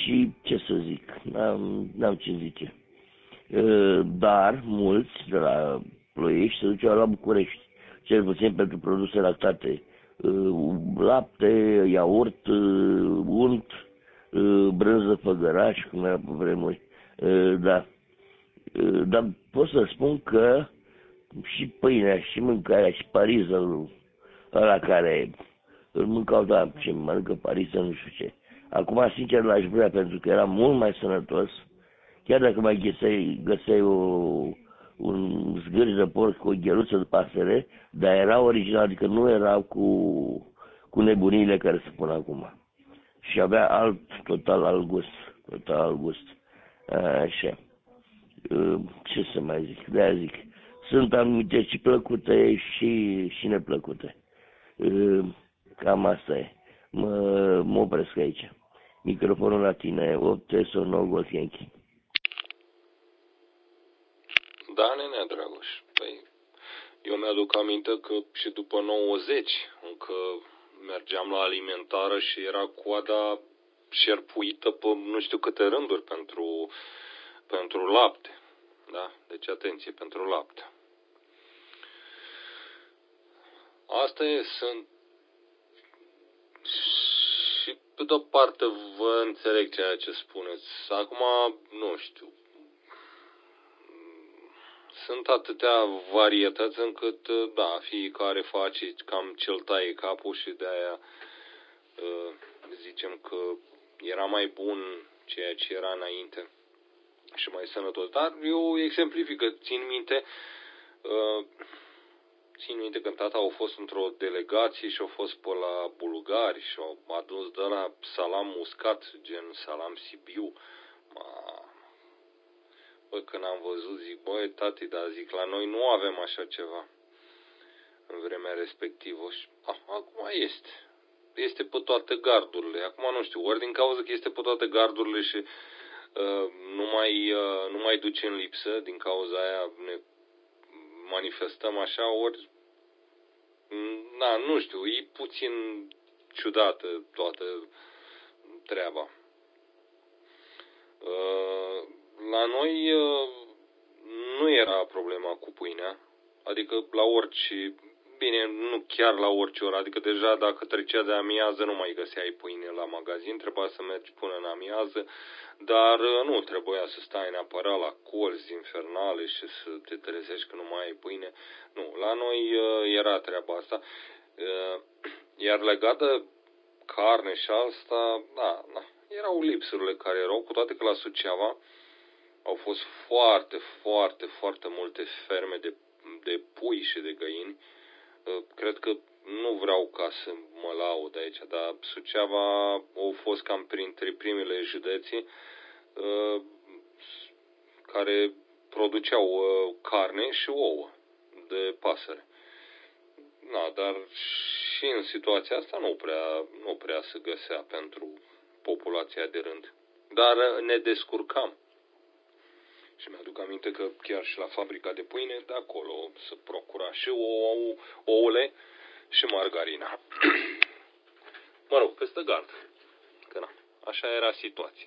Și ce să zic, n-am ce zice. Dar mulți de la Ploiești se duceau la București, cel puțin pentru produse lactate, lapte, iaurt, unt, brânză făgăraș, cum era pe vremuri, da. Dar pot să spun că și pâinea, și mâncarea, și parizul ăla care îl mâncau, da, ce mănâncă pariză, nu știu ce. Acum, sincer, l-aș vrea, pentru că era mult mai sănătos, chiar dacă mai găseai un zgârj de porc cu o gheluță de pasăre, dar era original, adică nu era cu nebunile care se pun acum. Și avea total alt gust. Așa. Ce să mai zic? De-aia zic. Sunt anumite și plăcute și neplăcute. Cam asta e. Mă opresc aici. Microfonul la tine, 8 9 Golf Yankee. Da, nenea Dragoș. Păi, eu mi-aduc aminte că și după 90 încă mergeam la alimentară și era coada șerpuită pe nu știu câte rânduri pentru lapte. Da? Deci atenție, pentru lapte. Asta e, sunt... Și pe de-o parte vă înțeleg ceea ce spuneți. Acum, nu știu, sunt atâtea varietăți încât, da, fiecare face cam ce-l taie capul și de-aia zicem că era mai bun ceea ce era înainte și mai sănătos. Dar eu exemplific că țin minte că tata au fost într-o delegație și au fost pe la Bulgari și au adus de la salam uscat, gen salam Sibiu. Bă, când am văzut, zic, băi, tati, dar zic, la noi nu avem așa ceva în vremea respectivă. Și acum este. Este pe toate gardurile. Acum nu știu, ori din cauza că este pe toate gardurile și nu mai duce în lipsă, din cauza aia ne manifestăm așa, ori nu știu, e puțin ciudată toată treaba. La noi nu era problema cu pâinea, adică la orice, bine, nu chiar la orice oră, adică deja dacă trecea de amiază nu mai găseai pâine la magazin, trebuia să mergi până în amiază, dar nu trebuia să stai neapărat la colți infernale și să te trezești că nu mai ai pâine. Nu, la noi era treaba asta. Iar legat de carne și asta, da, erau lipsurile care erau, cu toate că la Suceava au fost foarte, foarte, foarte multe ferme de pui și de găini. Cred că nu vreau ca să mă laud aici, dar Suceava au fost cam printre primele județe care produceau carne și ouă de pasăre. Dar și în situația asta nu prea se găsea pentru populația de rând. Dar ne descurcam. Și mi-aduc aminte că chiar și la fabrica de pâine, de acolo se procura și ouăle și margarina. Mă rog, peste gard. Că așa era situația.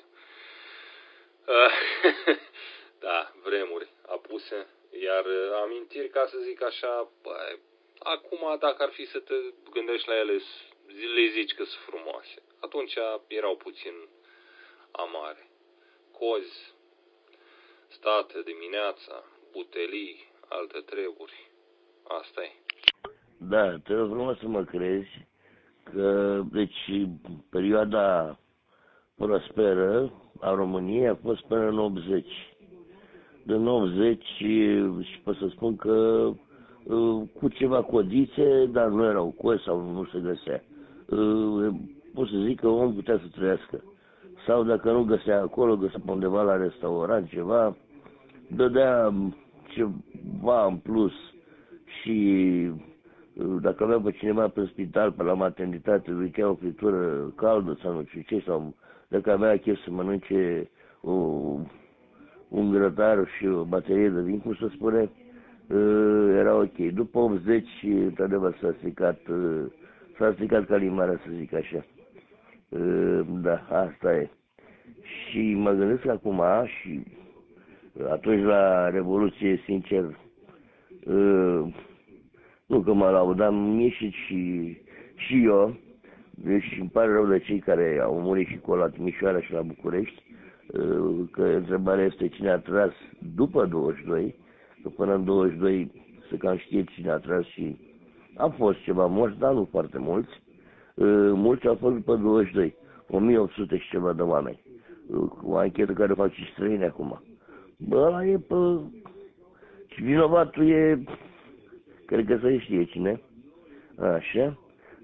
Da, vremuri apuse. Iar amintiri, ca să zic așa, băi, acum dacă ar fi să te gândești la ele, le zici că sunt frumoase. Atunci erau puțin amare. Cozi, state dimineața, butelii, alte treburi. Asta e. Da, te rog frumos să mă crezi că, deci, perioada prosperă a României a fost până în 80. Din 80 și pot să spun că cu ceva codițe, dar nu erau cozi sau nu se găsea. Pot să zic că omul putea să trăiască. Sau dacă nu găsea acolo, găsea pe undeva la restaurant ceva, dădea ceva în plus și dacă avea pe cineva pe spital, pe la maternitate, ducea o fritură caldă sau nu știu ce, sau dacă avea chef să mănânce un grătar și o baterie de vin, cum se spune, era ok. După 80, într-adevăr, s-a stricat calimarea, să zic așa. Da, asta e. Și mă gândesc acum și atunci la Revoluție, sincer, nu că mă laudam, am ieșit și eu, deci îmi pare rău de cei care au murit și acolo la Timișoara și la București, că întrebarea este cine a tras după 22, că până în 22 să cam știe cine a tras și a fost ceva morți, dar nu foarte mulți. Mulți au fost după 22, 1800 și ceva de oameni. O anchetă care o fac și străini acum. Bă, ăla e pe... Și vinovatul e... Cred că să știe cine. Așa.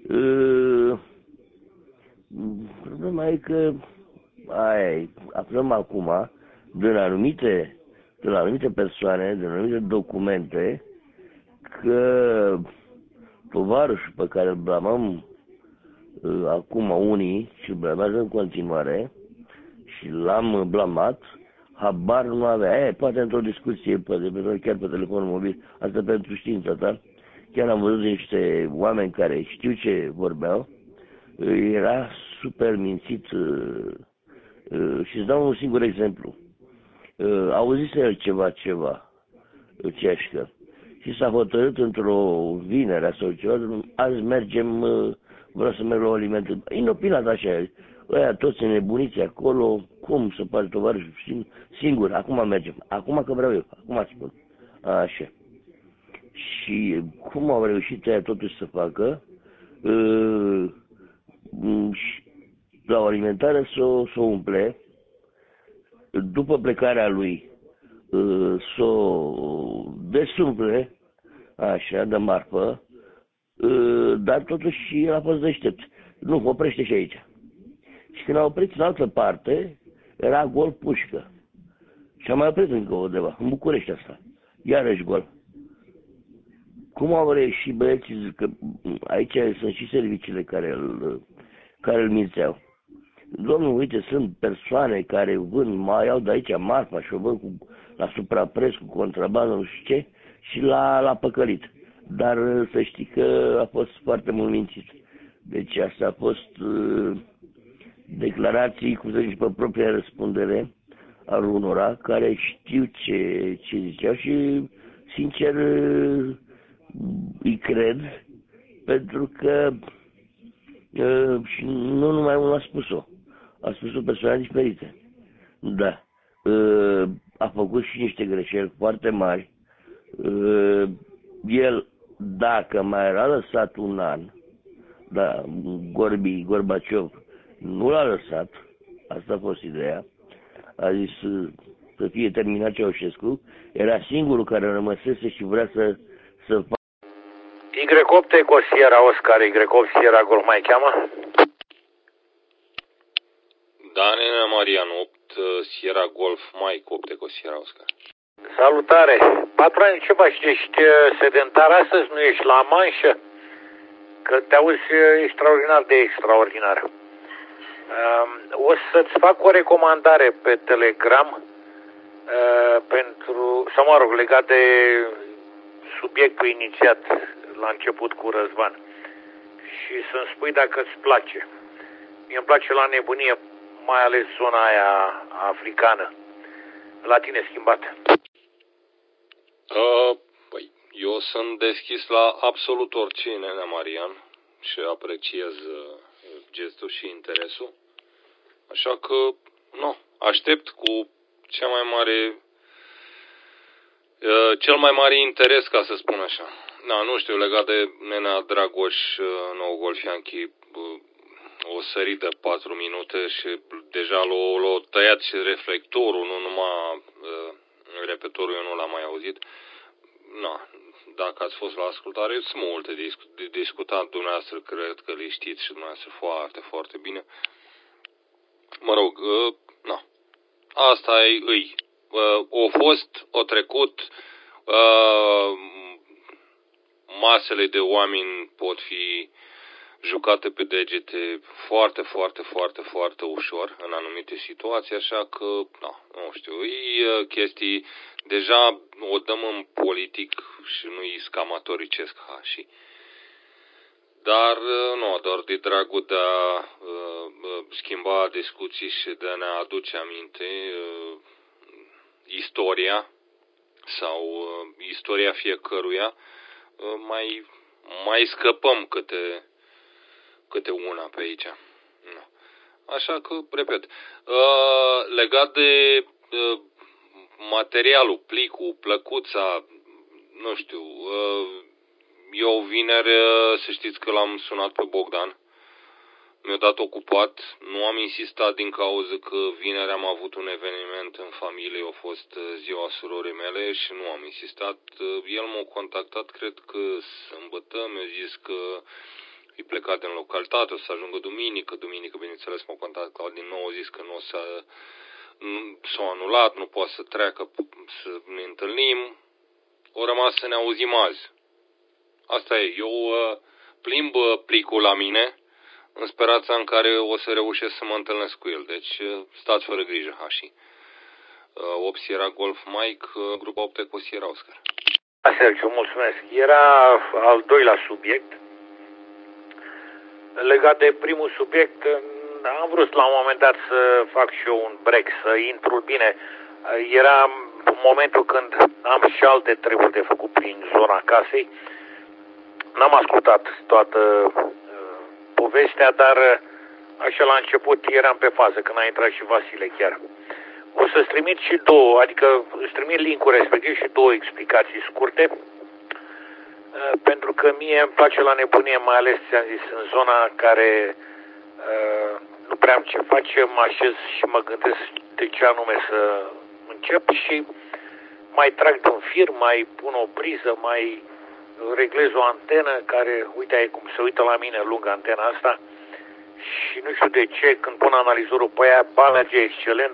Problema e că aflăm acum din anumite persoane, din anumite documente, că tovarășul pe care îl blamăm acum unii și îl blamează în continuare și l-am blamat, habar nu avea. Poate într-o discuție, poate chiar pe telefonul mobil, asta pentru știința ta, chiar am văzut niște oameni care știu ce vorbeau, era super mințit și îți dau un singur exemplu. Auzise el ceva, Ceașcă, și s-a hotărât într-o vinere sau ceva, azi mergem, vreau să merg la o alimentă. Inopinat așa, ăia toți nebuniți acolo, cum să pare tovarășul singur, acum mergem, acum că vreau eu, acum spun. Așa. Și cum au reușit ăia totuși să facă, la o alimentare s-o umple, după plecarea lui s-o desumple, așa, de marfă, dar totuși el a fost deștept. Nu, oprește și aici. Și când a oprit în altă parte, era gol pușcă. Și a mai oprit încă undeva, în București asta. Iarăși gol. Cum au reușit băieții, că aici sunt și serviciile care îl mințeau. Domnul, uite, sunt persoane care vând, mai iau de aici marfa și o vând la suprapreț, cu contrabandă, nu știu ce, și l-a păcălit. Dar să știi că a fost foarte mult mințit. Deci asta a fost declarații, cum să zici, pe propria răspundere al unora care știu ce ziceau și, sincer, îi cred, pentru că și nu numai unul a spus-o. A spus-o persoane diferite. Da. A făcut și niște greșeli foarte mari. El, dacă mai era lăsat un an, da, Gorbaciov nu l-a lăsat, asta a fost ideea, a zis să fie terminat Ceaușescu, era singurul care rămăsese și vrea să facă. Y8 Eco Sierra Oscar, Y8 Sierra Golf mai cheamă? Da, nena Marian, 8 Sierra Golf Mike, 8 Eco Sierra Oscar. Salutare! Patrone, ce faci? Ești sedentar astăzi? Nu ești la manșă? Că te auzi extraordinar de extraordinar. O să-ți fac o recomandare pe Telegram pentru, sau mă rog, legat de subiectul inițiat la început cu Răzvan. Și să-mi spui dacă îți place. Mie îmi place la nebunie, mai ales zona aia africană. La tine schimbat. Păi, eu sunt deschis la absolut orice, nena Marian, și apreciez gestul și interesul. Așa că, nu, aștept cu cel mai mare interes, ca să spun așa. Da, nu știu, legat de nena Dragoș, nou Golf Yankee, o sărit de 4 minute și deja l-a tăiat și reflectorul, nu numai repetorul, eu nu l-am mai auzit. Na, dacă ați fost la ascultare, sunt multe de discutat, dumneavoastră cred că le știți și dumneavoastră foarte, foarte bine. Mă rog, na, asta e îi. O trecut, masele de oameni pot fi jucate pe degete foarte, foarte, foarte, foarte ușor în anumite situații, așa că, nu știu, e chestii, deja o dăm în politic și nu-i scamatoricesc, și Dar nu, doar de dragul de a schimba discuții și de a ne aduce aminte istoria sau istoria fiecăruia, mai scăpăm câte una pe aici. Nu. Așa că, repet, legat de materialul, plicul, plăcuța, nu știu, eu vineri, să știți că l-am sunat pe Bogdan, mi-a dat ocupat, nu am insistat din cauza că vineri am avut un eveniment în familie, a fost ziua surorii mele și nu am insistat. El m-a contactat, cred că sâmbătă, mi-a zis că e plecat în localitate, o să ajungă duminică, bineînțeles m-a contactat din nou, a zis că s-a anulat, nu poate să treacă, să ne întâlnim, o rămas să ne auzim azi. Asta e, eu plimb plicul la mine, în speranța în care o să reușesc să mă întâlnesc cu el. Deci stați fără grijă, Hași. 8 Sierra Golf Mike, grupa 8 Eco Sierra Oscar. Sergiu, mulțumesc. Era al doilea subiect. Legat de primul subiect, am vrut la un moment dat să fac și eu un break, să intru bine. Era momentul când am și alte treburi de făcut prin zona casei. N-am ascultat toată povestea, dar așa la început eram pe fază, când a intrat și Vasile chiar. O să-ți trimit și două, adică îți trimit link-ul respectiv și două explicații scurte, pentru că mie îmi place la nebunie, mai ales, ți-am zis, în zona care nu prea am ce face, mă așez și mă gândesc de ce anume să încep și mai trag de un fir, mai pun o priză, mai reglez o antenă care, uite cum se uită la mine lungă antena asta și nu știu de ce, când pun analizorul pe aia, ba merge excelent,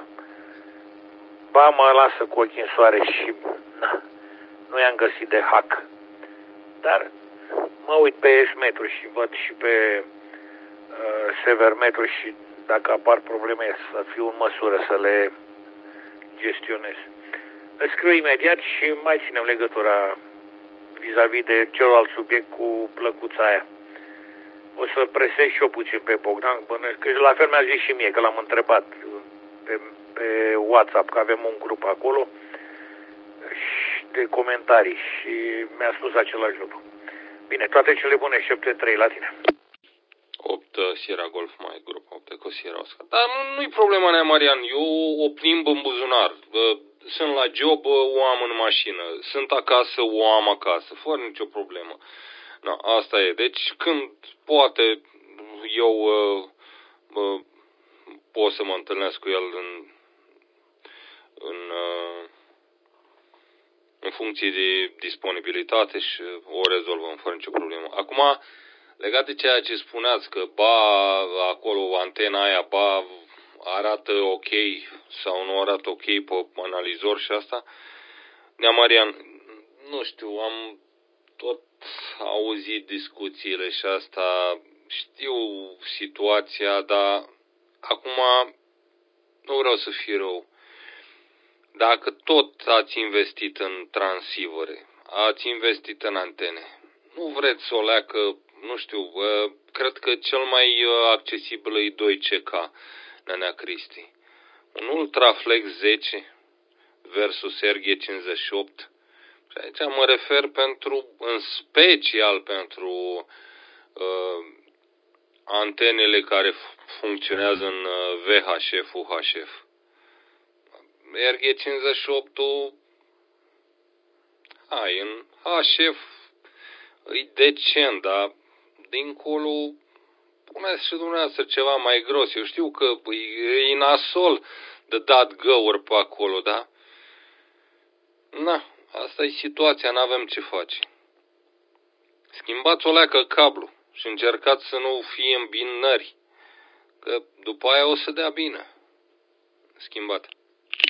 ba mă lasă cu ochii în soare și nu i-am găsit de hack. Dar mă uit pe S-metru și văd și pe Severmetru și dacă apar probleme să fiu în măsură să le gestionez. Îți scriu imediat și mai ținem legătura vis-a-vis de celălalt subiect cu plăcuța aia. O să presez și eu puțin pe Bogdan, că la fel mi-a zis și mie, că l-am întrebat pe WhatsApp, că avem un grup acolo de comentarii și mi-a spus același lucru. Bine, toate cele bune, 7-3 la tine. 8 Sierra Golf Mike, grupa 8 Eco Sierra Oscar. Dar nu-i problema nea, Marian, eu o plimb în buzunar. Sunt la job, o am în mașină. Sunt acasă, o am acasă. Fără nicio problemă. No, asta e. Deci când poate eu pot să mă întâlnesc cu el în funcție de disponibilitate și o rezolvăm fără nicio problemă. Acum, legat de ceea ce spuneați, că acolo antena aia, arată ok sau nu arată ok pe analizor și asta, nea Marian, nu știu, am tot auzit discuțiile și asta, știu situația, dar acum nu vreau să fiu rău. Dacă tot ați investit în transivore, ați investit în antene, nu vreți să o leacă, nu știu, cred că cel mai accesibil e 2CK, Nenea Cristi. Un Ultraflex 10 versus RG58. Și aici mă refer în special pentru antenele care funcționează în VHF, UHF. RG58-ul, în HF e decent, dar dincolo puneți și dumneavoastră ceva mai gros. Eu știu că e nasol de dat găuri pe acolo, da? Asta e situația, n-avem ce face. Schimbați o leacă cablu și încercați să nu fie îmbinări, că după aia o să dea bine. Schimbat.